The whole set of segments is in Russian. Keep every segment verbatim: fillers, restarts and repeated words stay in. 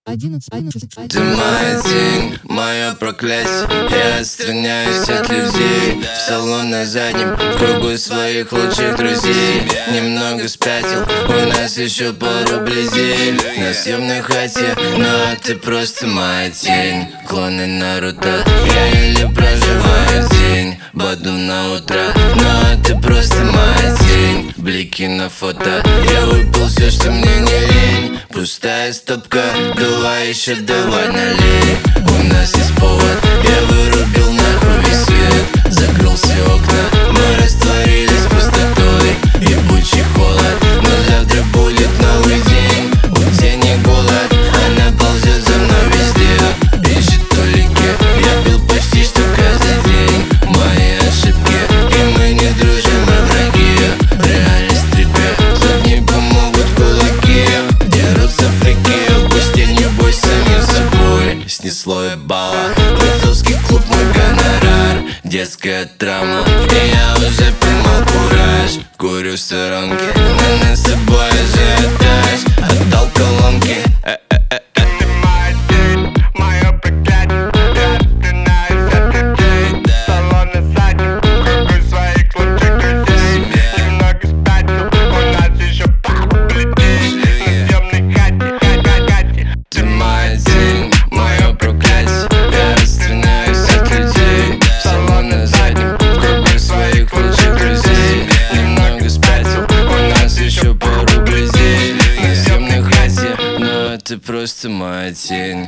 Ты моя тень, мое проклятие. Я отстраняюсь от людей. В салон на заднем, в кругу своих лучших друзей. Немного спятил, у нас еще пару близей. На съемной хате, но ты просто моя тень. Клоны Наруто, я еле проживаю день. Баду на утро, но ты просто моя тень. Блики на фото, я выпил все, что мне не лень. Пустая стопка, давай еще, давай налей. У нас есть повод, я вырубил нахуй весь свет. Закрыл все окна, мы растворились пустотой. Ебучий холод, но завтра будет новый день. У денег голод, она ползет за мной везде. Ищет улики, я пил почти что каждый день. Мои ошибки, и мы не дружим, а враги. Реальность в трипе, тут не помогут кулаки. Дерутся фрики, пусть не бой самим собой. Снесло ебало, бойцовский клуб, мой гонорар. Детская травма, и я уже поймал кураж. Курю в сторонке, но над собой ажиотаж. Отдал колонки, э -э -э -э. Ты моя тень, мое проклятие. Я отстраняюсь от людей. Салон на заднем, в кругу своих лучших друзей. Немного спятил, у нас еще пару бледей. На съемной хате, хате, хате. Ты моя тень, мое проклятие. Я отстраняюсь от людей. В салон на заднем, в кругу своих лучших друзей. Немного спятил, у нас еще пару близей. На съемной хате, но ты просто моя тень.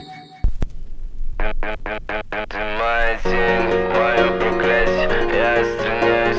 Ты моя тень, мое проклятие. Я отстраняюсь